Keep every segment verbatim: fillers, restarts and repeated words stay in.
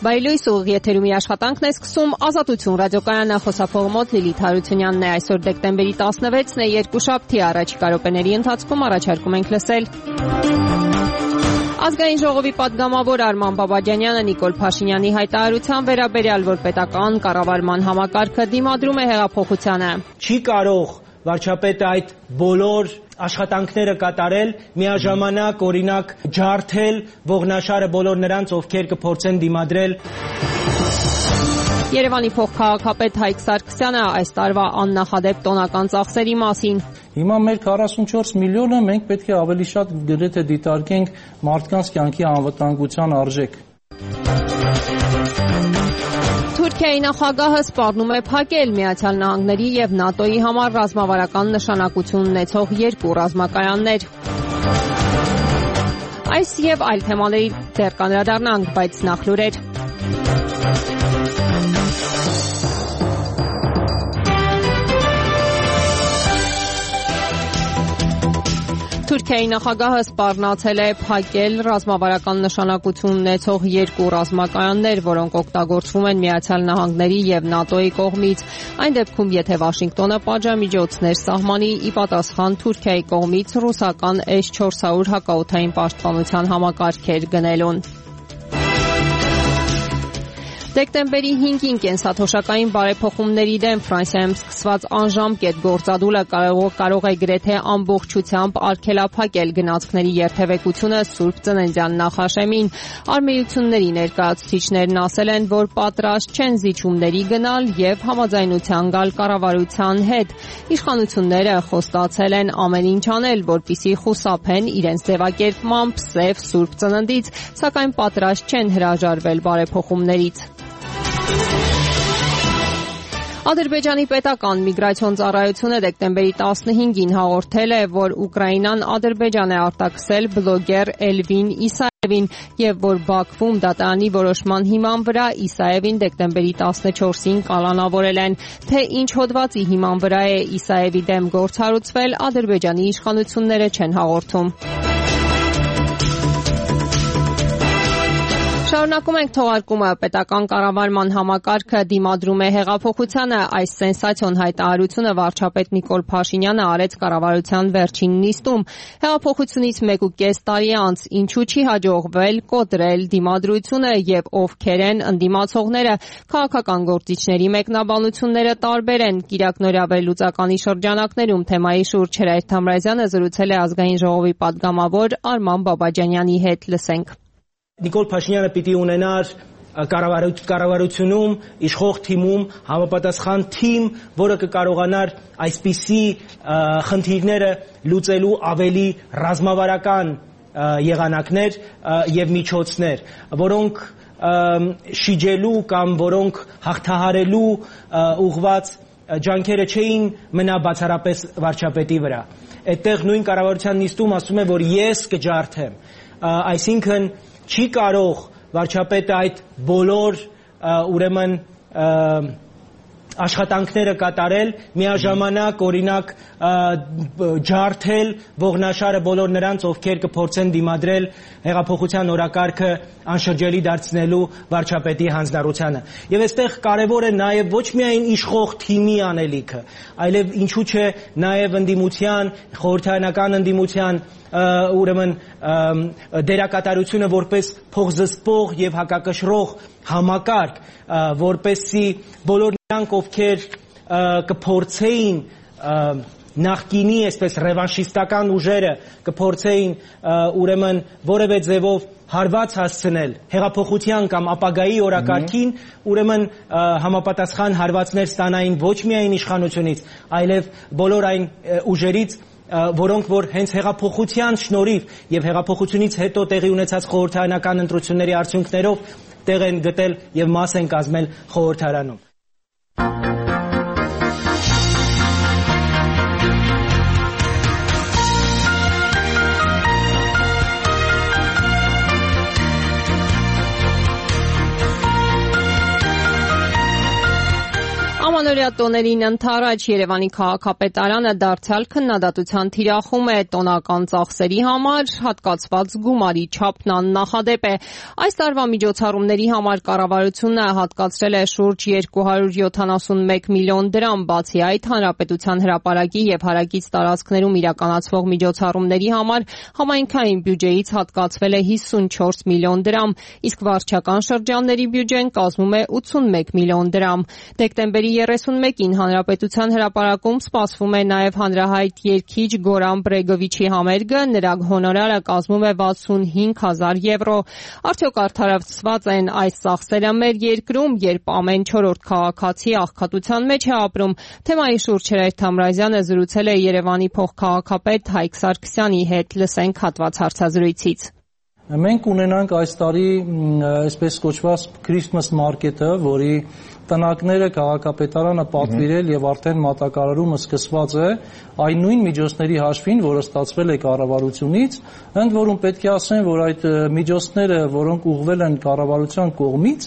Բայլույս ուղիղ եթերումի աշխատանքն է սկսում Ազատություն ռադիոկայանը, խոսափողը մոտ Լիլիթ Հարությունյանն է։ Այսօր դեկտեմբերի տասնվեցն է, երկուշաբթի, առաջիկա րոպեների ընթացքում առաջարկում ենք լսել. Ազգային ժողովի պատգամավոր Արման Բաբաջանյանը Նիկոլ Փաշինյանի հայտարարության վերաբերյալ, որ պետական կառավարման համակարգը դիմադրում է հեղափոխությանը։ Չի կարող վարչապետը այդ բոլոր աշխատանքները կատարել, միաժամանակ օրինակ ջարդել ողնաշարը բոլոր նրանց, ովքեր կփորձեն դիմադրել։ Երևանի փոխքաղաքապետ Հայկ Սարգսյանը այս տարվա աննախադեպ տոնական ծախսերի մասին. Հիմա մեր քառասունչորս միլիոնը մենք պետք է ավելի շատ գրեթե դիտարկենք մարդկանց կյանքի անվտանգության արժեք։ Թուրքիայի նախագահը սպառնում է փակել Միացյալ Նահանգների եւ ՆԱՏՕ-ի համար ռազմավարական նշանակություն ունեցող երկու ռազմակայաններ։ Այս եւ այլ թեմաների դեռ կանդրադառնանք, բայց նախ լուրեր։ Թուրքիայի նախագահը սպառնացել է փակել ռազմավարական նշանակություն ունեցող երկու ռազմակայաններ, որոնք օգտագործվում են Միացյալ Նահանգների եւ ՆԱՏՕ-ի կողմից։ Այն դեպքում, եթե Վաշինգտոնը պատժամիջոցներ սահմանի ի պատասխան Թուրքիայի կողմից ռուսական էս չորս հարյուր հակաօդային պաշտպանության համակարգեր գնելուն։ Դեկտեմբերի հինգին կենսաթոշակային բարեփոխումների դեմ Ֆրանսիայում սկսված անժամկետ գործադուլը կարող է գրեթե ամբողջությամբ արգելափակել գնացքների երթևեկությունը Սուրբ Ծննդյան նախաշեմին։ Արմեությունների ներկայացուցիչներն ասել են, որ պատրաստ չեն զիջումների գնալ եւ համաձայնության գալ կառավարության հետ։ Իշխանությունները խոստացել են ամեն ինչ անել, որպեսզի խուսափեն իրենց ձևակերպմամբ սև Սուրբ Ծննդից, սակայն պատրաստ չեն հրաժարվել բարեփոխումներից։ Ադրբեջանի պետական միգրացիոն ծառայությունը դեկտեմբերի տասնհինգին հաղորդել է, որ Ուկրաինան Ադրբեջան է արտաքսել բլոգեր Էլվին Իսաևին եւ որ Բաքվում դատարանի որոշման հիման վրա Իսաևին դեկտեմբերի տասնչորսին կալանավորել են։ Թե ինչ հոդվածի հիման վրա է Իսաևի դեմ գործառույցվել, Ադրբեջանի իշխանությունները չեն հաղորդում։ Շարունակում ենք թողարկումը։ Պետական կառավարման համակարգը դիմադրում է հեղափոխությանը։ Այս սենսացիոն հայտարարությունը վարչապետ Նիկոլ Փաշինյանը արեց կառավարության վերջին նիստում։ Հեղափոխությունից մեկ ու կես տարի անց ինչու չի հաջողվել կոտրել դիմադրությունը եւ ովքեր են ընդդիմացողները։ Քաղաքական գործիչների մեկնաբանությունները տարբեր են։ Կիրակնօրյա վերլուծականի շրջանակներում թեմայի շուրջ Հրայր Թամրազյանը զրուցել է ազգային ժողովի պատգամավոր Արման Բաբաջանյանի հետ։ Լսենք։ Նիկոլ Փաշինյանը պիտի ունենար կառավարությունում, իշխող թիմում համապատասխան թիմ, որը կկարողանար այսպիսի խնդիրները լուծելու ավելի ռազմավարական եղանակներ եւ միջոցներ, որոնք շիջելու կամ որոնք հաղթահարելու ուղղված ջանքերը չէին մնա բացառապես վարչապետի վրա։ Այդտեղ նույն կառավարության նիստում ասում է, որ ես կջարդեմ, այսինքն չի կարող վարչապետը այդ բոլոր ուրեմն աշխատանքները կատարել, միաժամանակ օրինակ ջարդել ողնաշարը բոլոր նրանց, ովքեր կփորձեն դիմադրել հեղափոխության օրակարգը անշրջելի դարձնելու վարչապետի հանձնառությանը։ Եվ այստեղ կարևոր է նաև ոչ միայն իշխող թիմի անելիքը, այլև ինչու՞ չէ նաև ընդդիմության, խորհրդարանական ընդդիմության ուրեմն դերակատարությունը որպես փոխզսպող եւ հակակշռող համակարգ, որպեսզի բոլոր նրանք, ովքեր կփորձեին նախկինի, այսպես ռևանշիստական ուժերը կփորձեին ուրեմն որևէ ձևով հարված հասցնել հեղափոխության կամ ապագայի օրակարգին, ուրեմն համապատասխան հարվածներ ստանային ոչ միայն իշխանությունից, այլև բոլոր այն ուժերից, որոնք որ հենց հեղափոխության շնորհիվ եւ հեղափոխությունից հետո տեղի ունեցած խորհրդարանական ընտրությունների արդյունքներով տեղ են գտել եւ մաս են կազմել խորհրդարանում։ Նորյատոներին ընթരാճ Երևանի քաղաքապետարանը դարձյալ քննադատության թիրախում է տոնական ծախսերի համար հատկացված գումարի չափն աննախադեպ է։ Այս տարվա միջոցառումների համար կառավարությունը հատկացրել է շուրջ երկու հարյուր յոթանասունմեկ միլիոն դրամ, բացի այդ հանրապետության հրապարակի եւ հարակից տարածքներում իրականացվող միջոցառումների համար համայնքային բյուջեից հատկացվել է հիսունչորս միլիոն դրամ, իսկ վարչական շրջանների բյուջեն կազմում է ութսունմեկ միլիոն դրամ։ Դեկտեմբերի երեսունմեկին հանրապետության հրապարակում սպասվում է նաև հանրահայտ երգիչ Գորան Բրեգովիչի համերգը, նրա հոնորարը կազմում է վաթսունհինգ հազար եվրո։ Արդյոք արդարացված են այս ծախսերը մեր երկրում, երբ ամեն չորրորդ քաղաքացի աղքատության մեջ է ապրում։ Թեմայի շուրջ Հրայր Թամրազյանը զրուցել է Երևանի փոխքաղաքապետ Հայկ Սարգսյանի հետ, լսենք հատված հարցազրույցից։ Մենք ունենանք այս տարի այսպես կոչված Christmas market-ը, որի տնակները քաղաքապետարանը պատվիրել եւ արդեն մատակարարումը սկսված է այն նույն միջոցների հաշվին, որը ստացվել է կառավարությունից, ընդ որում պետք է ասեմ, որ այդ միջոցները, որոնք ուղղվել են կառավարության կողմից,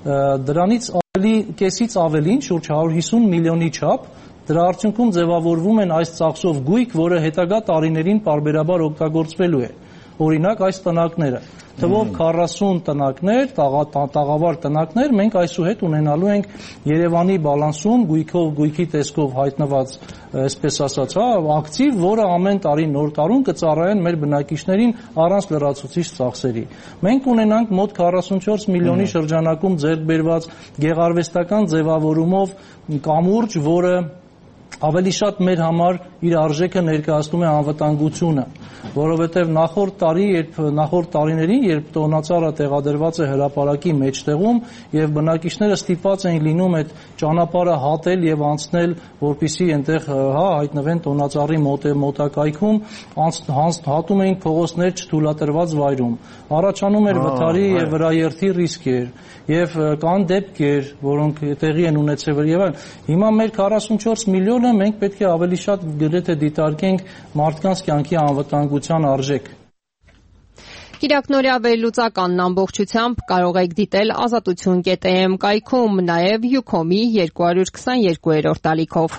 դրանից ավելի կեսից ավելին, շուրջ հարյուր հիսուն միլիոնի չափ, դրա արդյունքում ձևավորվում են այս ծախսով գույք, որը հետագա տարիներին պարբերաբար օգտագործվելու է։ Օրինակ այս տնակները, թվով քառասուն տնակներ, տաղավար տնակներ, մենք այսուհետ ունենալու ենք Երևանի բալանսում գույքով, գույքի տեսքով հայտնված, այսպես ասած, հա, ակտիվ, որը ամեն տարի նոր տարում կծառայեն մեր բնակիչներին առանց լրացուցիչ ծախսերի։ Մենք ունենանք մոտ քառասունչորս միլիոնի շրջանակում ձեռք բերված գեղարվեստական ձևավորումով կամուրջ, որը ավելի շատ մեր համար իր արժեքը ներկայացնում է անվտանգությունը, որովհետև նախորդ տարի, երբ նախորդ տարիներին, երբ տոնածառը տեղադրված է հրապարակի մեջտեղում եւ բնակիչները ստիպված էին լինում այդ ճանապարհը հատել եւ անցնել, որպեսզի այնտեղ հա հայտնվեն տոնածառի մոտակայքում, հատում էին փողոցներ չթույլատրված վայրում։ Առաջանում էր վթարի եւ վրաերթի ռիսկեր եւ կան դեպքեր, որոնք տեղի են ունեցել եւ այլն։ Հիմա մեր քառասունչորս միլիոնը մենք պետք է ավելի շատ գրեթե դիտարկենք մարդկանց կյանքի անվտանգության արժեք։ Կիրակնորյա վերլուծականն ամբողջությամբ կարող եք դիտել ազատություն կետ է էմ կայքում, նաև Յուքոմի երկու հարյուր քսաներկուերորդ ալիքով։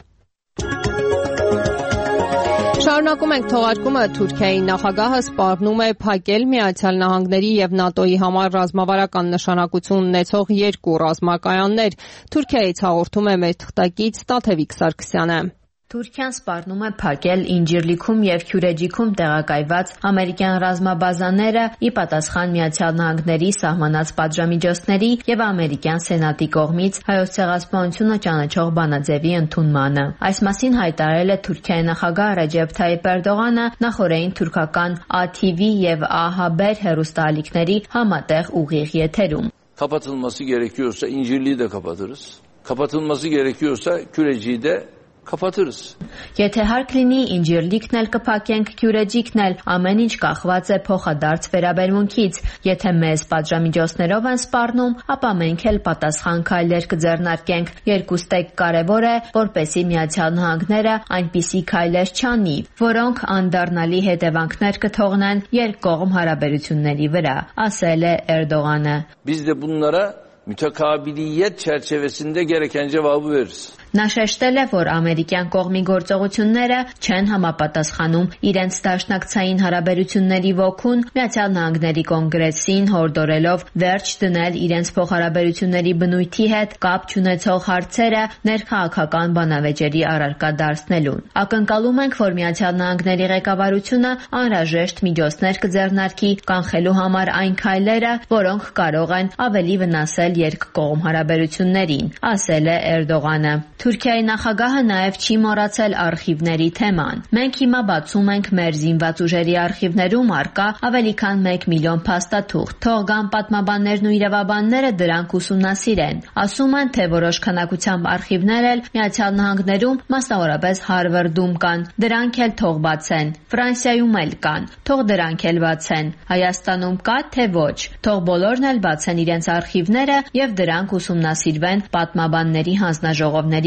Շարունակում ենք թողարկումը։ Թուրքիայի նախագահը սպառնում է փակել Միացյալ Նահանգների եւ ՆԱՏՕ-ի համար ռազմավարական նշանակություն ունեցող երկու ռազմակայաններ։ Թուրքիայից հաղորդում է մեր թղթակից Տաթևիկ Սարգսյանը։ Թուրքիան սպառնում է փակել Ինջիրլիքում եւ Քյուրեջիքում տեղակայված ամերիկյան ռազմաբազաները՝ ի պատասխան Միացյալ Նահանգների սահմանած պատժամիջոցների եւ ամերիկյան սենատի կողմից Հայոց ցեղասպանությունը ճանաչող բանաձևի ընդունմանը։ Այս մասին հայտարարել է Թուրքիայի նախագահ Ռեջեփ Թայիփ Էրդողանը նախորդային թուրքական A T V եւ A Haber հեռուստաալիքների համատեղ ուղիղ եթերում։ Kapatılması gerekiyorsa İncirliği de kapatırız. Kapatılması gerekiyorsa Küreci'yi de kapatırız. Եթե հարկ լինի, Ինջիրլիքն էլ կփակենք, Քյուրեջիկն էլ, ամեն ինչ կախված է փոխադարձ վերաբերմունքից։ Եթե մեզ պատժամիջոցներով են սպառնում, ապա մենք էլ պատասխան քայլեր կձեռնարկենք։ Երկուստեք կարևոր է, որպեսզի Միացյալ Նահանգները այնպիսի քայլեր չանի, որոնք անդառնալի հետևանքներ կթողնեն երկկողմ հարաբերությունների վրա, ասել է Էրդողանը։ Biz de bunlara mütekabiliyet çerçevesinde gereken cevabı veririz. Նա շեշտել է, որ ամերիկյան կողմի գործողությունները չեն համապատասխանում իրենց դաշնակցային հարաբերությունների ոգուն, Միացյալ Նահանգների կոնգրեսին հորդորելով վերջ դնել իրենց փոխհարաբերությունների բնույթի հետ կապ չունեցող հարցերը ներքաղաքական բանավեճերի առարկա դարձնելուն։ Ակնկալում ենք, որ Միացյալ Նահանգների ղեկավարությունը անհրաժեշտ միջոցներ կձեռնարկի կանխելու համար այն քայլերը, որոնք կարող են ավելի վնասել երկկողմ հարաբերություններին, ասել է Էրդողանը։ Թուրքիայի նախագահը նաև չի մոռացել արխիվների թեման։ Մենք հիմա բացում ենք մեր զինված ուժերի արխիվներում առկա ավելի քան մեկ միլիոն փաստաթուղթ։ Թող գան պատմաբաններն ու իրավաբանները դրանք ուսումնասիրեն։ Ասում են, թե որոշ քանակությամբ արխիվներ էլ Միացյալ Նահանգներում, մասնավորապես Հարվարդում կան։ Դրանք էլ թող բացեն։ Ֆրանսիայում էլ կան։ Թող դրանք էլ բացեն։ Հայաստանում կա, թե ոչ։ Թող բոլորն էլ բացեն իրենց արխիվները եւ դրանք ուսումնասիրվեն պատմաբանների հանձնաժողովների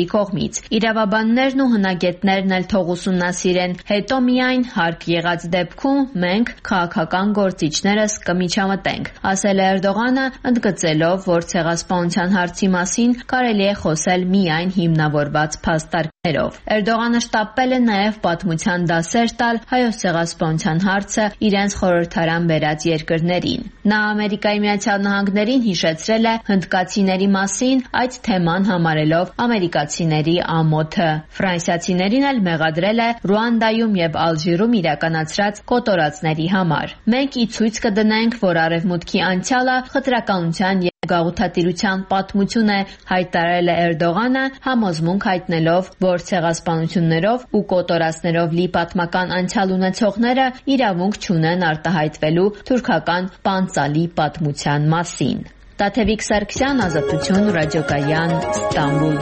կողմից։ Իրավաբաններն ու հնագետներն էլ թող ուսումնասիրեն, հետո միայն հարկ եղած դեպքում մենք քաղաքական գործիչներս կմիջամտենք, ասել է Էրդողանը, ընդգծելով, որ ցեղասպանության հարցի մասին կարելի է խոսել միայն հիմնավորված փաստարկներով։ Էրդողանը շտապել է նաև պատմության դասեր տալ հայոց ցեղասպանության հարցը իրենց խորհրդարան բերած երկրներին։ Նա Ամերիկայի Միացյալ Նահանգներին հիշեցրել է հնդկացիների մասին, այդ թեման համարելով ամերիկացիների ամոթը։ Ֆրանսիացիներին էլ մեղադրել է Ռուանդայում եւ Ալժիրում իրականացրած կոտորածների համար։ Մենք ի ցույց կդնենք, որ Արևմուտքի անցյալը խտրականության եւ գաղութատիրության պատմություն է, հայտարարել է Էրդողանը, համոզմունք հայտնելով, որ ցեղասպանություններով ու կոտորածներով լի պատմական անցյալ ունեցողները իրավունք չունեն արտահայտվելու թուրքական պանծալի պատմության մասին։ Տաթևիկ Սարգսյան, Ազատություն, Ռադիոկայան, Ստամբուլ։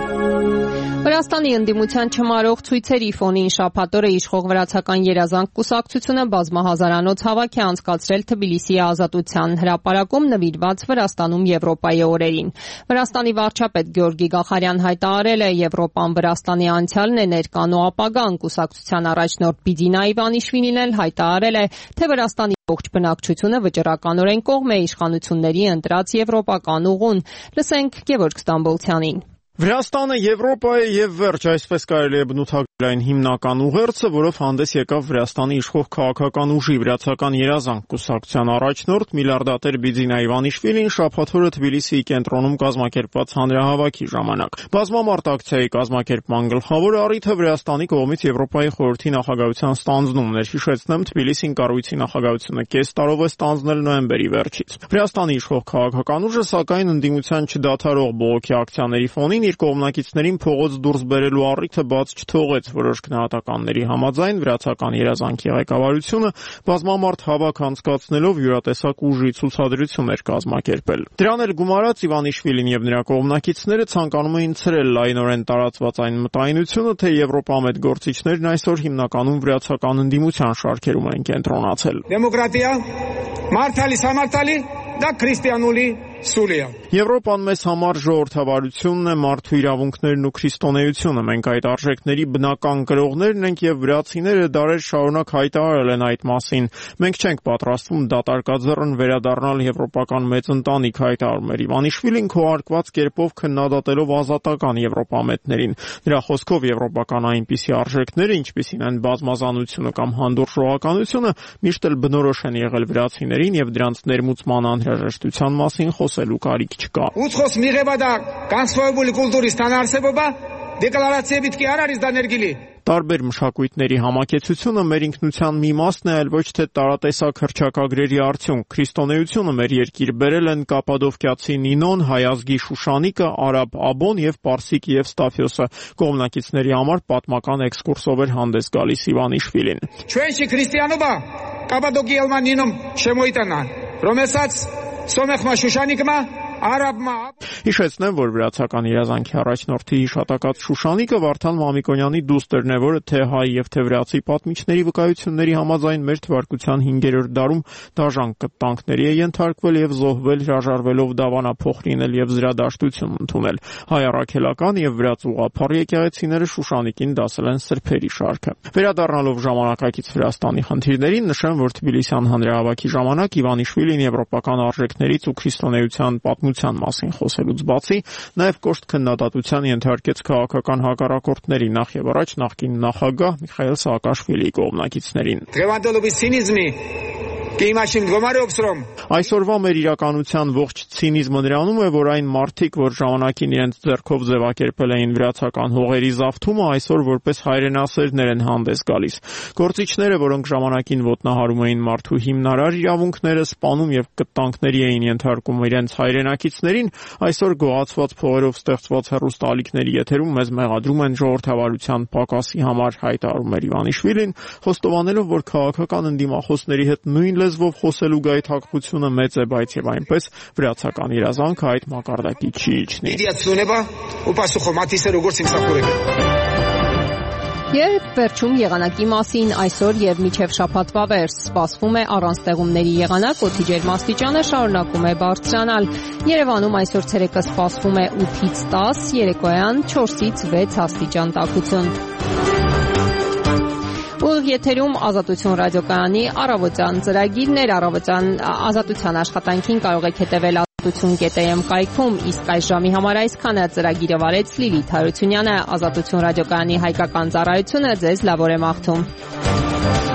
Վրաստանի ընդդիմության չմարող ցույցերի ֆոնին շաբաթ օրը իշխող վրացական երազանք կուսակցությունը բազմահազարանոց հավաք է անցկացրել Թբիլիսիի Ազատության հրապարակում նվիրված Վրաստանում Եվրոպայի օրերին։ Վրաստանի վարչապետ Գյորգի Գախարյան հայտարարել է Եվրոպան Վրաստանի անցյալն է, ներկան ու ապագան։ Կուսակցության առաջնորդ Բիդինա Իվանիշվիլին էլ հայտարարել է, թե Վրաստանի ողջ բնակչությունը վճռականորեն կողմ է իշխանությունների ընտրած եվրոպական ուղուն։ Լսենք Գևորգ Ստամբոլցյանին։ Վրաստանը Եվրոպա է եւ վերջ, այսպես կարելի է բնութագրել այն հիմնական ուղերձը, որով հանդես եկավ Վրաստանի իշխող քաղաքական ուժի վրացական երազանք կուսակցության առաջնորդ միլիարդատեր Բիդինա Իվանիշվիլին շաբաթ օրը Թբիլիսիի կենտրոնում կազմակերպված հանրահավաքի ժամանակ։ Բազմամարդ ակցիայի կազմակերպման գլխավոր առիթը Վրաստանի կողմից Եվրոպայի խորհրդի նախագահության ստանձնումն էր։ Հիշեցնեմ, Թբիլիսին կառույցի նախագահությունը կես տարով է ստանձնել նոյեմբերի վերջից։ Վրաստանի իշխող քաղաքական ուժը սակայն ընդդիմության չդադարող բողոքի ակցիաների ֆոնին իր կողմնակիցներին փողոց դուրս բերելու առիթը բաց չթողեց։ Որոշ գնահատականների համաձայն վրացական երազանքի ղեկավարությունը բազմամարդ հավաք անցկացնելով յուրատեսակ ուժի ցուցադրություն էր կազմակերպել։ Դրան էլ գումարած Իվանիշվիլին եւ նրա կողմնակիցները ցանկանում էին ցրել լայնորեն տարածված այն մտայնությունը, թե Եվրոպամետ գործիչներն այսօր հիմնականում վրացական ընդդիմության շարքերում են կենտրոնացել։ Դեմոկրատիա, մարդալի, համարտալի, դա քրիստիանուլի Սուրիա։ Եվրոպան մեզ համար ժողովրդավարությունն է, մարդու իրավունքներն ու քրիստոնեությունը։ Մենք այդ արժեքների բնական կրողներն ենք եւ վրացիները դարեր շարունակ հայտարարել են այդ մասին։ Մենք չենք պատրաստվում դատարկաձեռն վերադառնալ եվրոպական մեծ ընտանիք, հայտարարում էր Իվանիշվիլին քողարկված կերպով քննադատելով ազատական եվրոպամետներին։ Նրա խոսքով եվրոպական այնպիսի արժեքները, ինչպիսին են բազմազանությունը կամ հանդուրժողականությունը, միշտ էլ բնորոշ են եղել վրացիներին եւ դրանց ներմուծման անհրաժեշտության մասին խոսելու կարիք չկա։ Ուցխոս միղեբադա կանսվոյբուլի կուլտուրի ստանարսեբոբա դեկլարացիա բիտքի արարիս դա ներգիլի։ Տարբեր մշակույթների համակեցությունը մեր ինքնության մի մասն է, այլ ոչ թե տարատեսակ հռչակագրերի արդյունք։ Քրիստոնեությունը մեր երկիր բերել են կապադովկիացի Նինոն, հայազգի Շուշանիկը, արաբ Աբոն եւ պարսիկ Եվստաֆիոսը։ Կողմնակիցների համար պատմական էքսկուրսով էր հանդես գալիս Իվանիշվիլին։ Չուենչի քրիստիանոբա կապադոկիելման Նինում շեմոյտանան։ Ռոմեսաց Սոմեխմա Շուշանիկմա Արաբմա։ Հիշեցնեմ, որ վրացական երազանքի առաջնորդի հիշատակած Շուշանիկը Վարդան Մամիկոնյանի դուստերն է, որը թե հայ եւ թե վրացի պատմիչների վկայությունների համաձայն մեր թվարկության հինգերորդ դարում դաժան կտանքների է ենթարկվել եւ զոհվել, հրաժարվելով դավանափոխ լինել եւ զրադաշտություն ընդունել։ Հայ առաքելական եւ վրաց ուղղափառ եկեղեցիները Շուշանիկին դասել են սրբերի շարքը։ Վերադառնալով ժամանակակից Վրաստանի խնդիրներին, նշեմ, որ Թբիլիսյան հանրահավաքի ժամանակ Իվանիշվիլին եվրոպական արժեքներից ու քրիստոնեության պատմության մասին խոսելուց բացի, նաև կոշտ քննադատության ենթարկեց քաղաքական հակառակորդների, նախ եւ առաջ նախկին նախագահ Միխայել Սաակաշվիլիի կողմնակիցներին։ Տրևանդոլովի ցինիզմի Այսօրվա մեր իրականության ողջ ցինիզմը նրանում է, որ այն մարդիկ, որ ժամանակին իրենց ձեռքով ձևակերպել էին վրացական հողերի զավթումը, այսօր որպես հայրենասերներ են հանդես գալիս։ Գործիչները, որոնք ժամանակին ոտնահարում էին մարդու հիմնարար իրավունքները, սպանում եւ կտանքների էին ենթարկում իրենց հայրենակիցներին, այսօր գողացված փողերով ստեղծված հեռուստաալիքների եթերում մեզ մեղադրում են ժողովրդավարության պակասի համար, հայտարարում էր Իվանիշվիլին, խոստովանելով, որ քաղաքական ընդդիմախոսների հետ նույն լեզվով խոսելու գայթակղությունը մեծ է, բայց եւ այնպես վրացական երազանքը այդ մակարդակի չի իջնի։ Երբ վերջում եղանակի մասին այսօր եւ մինչեւ շաբաթվա վերջ սպասվում է առանց ձեղումների եղանակ, օդի ջերմաստիճանը շարունակում է բարձրանալ։ Երևանում այսօր ցերեկը սպասվում է ութից տաս, երեկոյան չորսից վեց աստիճան տաքություն։ Ուղիղ եթերում Ազատություն ռադիոկայանի առավոտյան ծրագիրն էր, առավոտյան ազատության աշխատանքին կարող եք հետևել ազատություն կետ է էմ կայքում, իսկ այս ժամի համար այսքանը ծրագիրը վարեց Լիլիթ Հարությունյանը, Ազատություն ռադիոկայանի հայկական ծառայությունը ձեզ լավ օր է մաղթում։